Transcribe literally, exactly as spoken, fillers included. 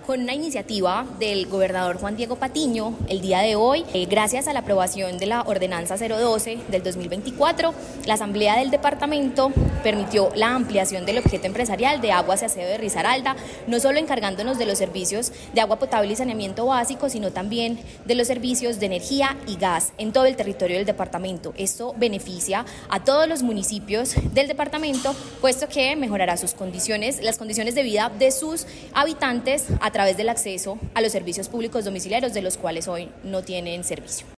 Con una iniciativa del gobernador Juan Diego Patiño, el día de hoy, eh, gracias a la aprobación de la Ordenanza cero doce del dos mil veinticuatro, la Asamblea del Departamento permitió la ampliación del objeto empresarial de Aguas y Aseo de Risaralda, no solo encargándonos de los servicios de agua potable y saneamiento básico, sino también de los servicios de energía y gas en todo el territorio del departamento. Esto beneficia a todos los municipios del departamento, puesto que mejorará sus condiciones, las condiciones de vida de sus habitantes a través del acceso a los servicios públicos domiciliarios, de los cuales hoy no tienen servicio.